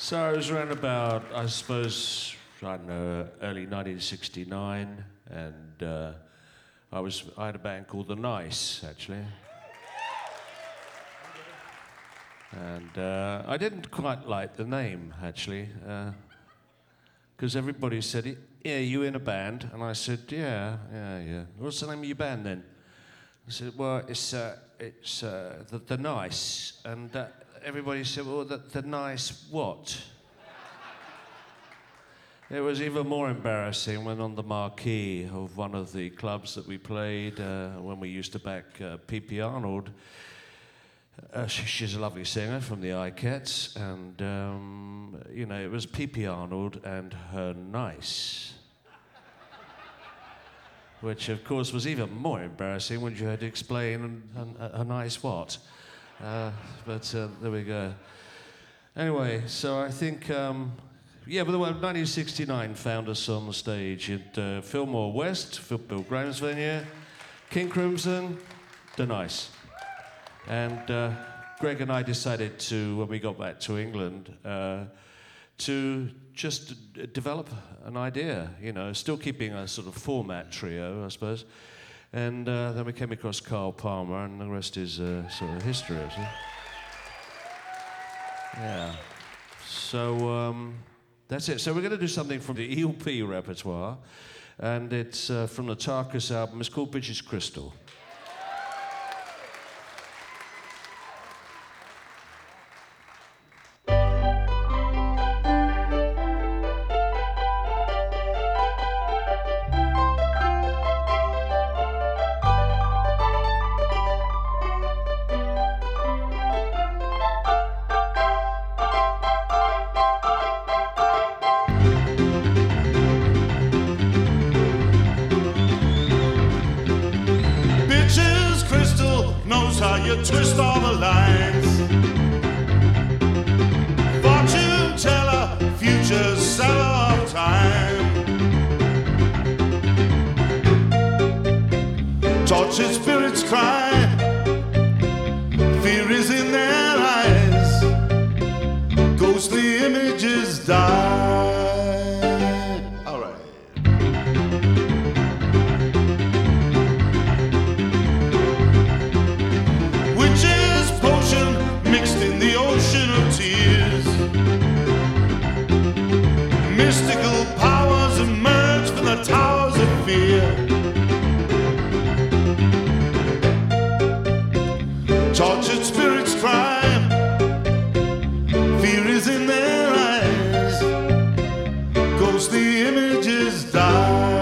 So it was around about, I suppose, I don't know, early 1969, and I had a band called The Nice, actually. And I didn't quite like the name, actually, because everybody said, yeah, you in a band? And I said, yeah. What's the name of your band then? I said, well, it's the Nice. And everybody said, well, the Nice what? It was even more embarrassing when on the marquee of one of the clubs that we played, when we used to back P.P. Arnold. She's a lovely singer from the Ikettes, and, it was P.P. Arnold and her Nice. Which, of course, was even more embarrassing when you had to explain a nice what. But there we go. Anyway, so I think, but the 1969 found us on the stage at Fillmore West, Bill Graham's venue, King Crimson, The Nice. And Greg and I decided to, when we got back to England, to just develop an idea, still keeping a sort of format trio, I suppose. And then we came across Carl Palmer, and the rest is sort of history, actually. Yeah. So that's it. So we're going to do something from the ELP repertoire, and it's from the Tarkus album. It's called British Crystal. Twist all the lines. Fortune teller, future seller of time. Tortured spirits cry. Fear is in their eyes. Ghostly images die. All right. Mystical powers emerge from the towers of fear. Tortured spirits cry. Fear is in their eyes. Ghostly images die.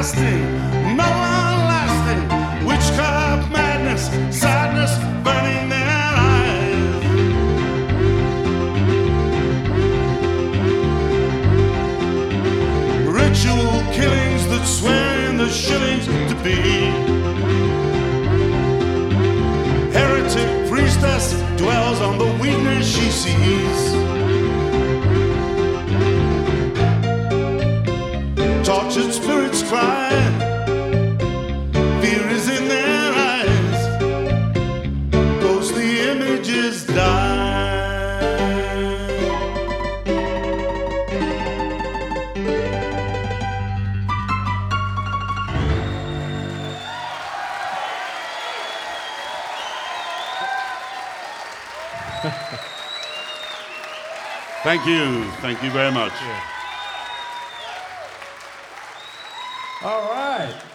everlasting, no one lasting. Witchcraft, madness, sadness, burning their eyes. Ritual killings that swear in the shillings to be. Heretic priestess dwells on the weakness she sees. Tortured spirits cry, fear is in their eyes, ghostly images die. Thank you very much. All right.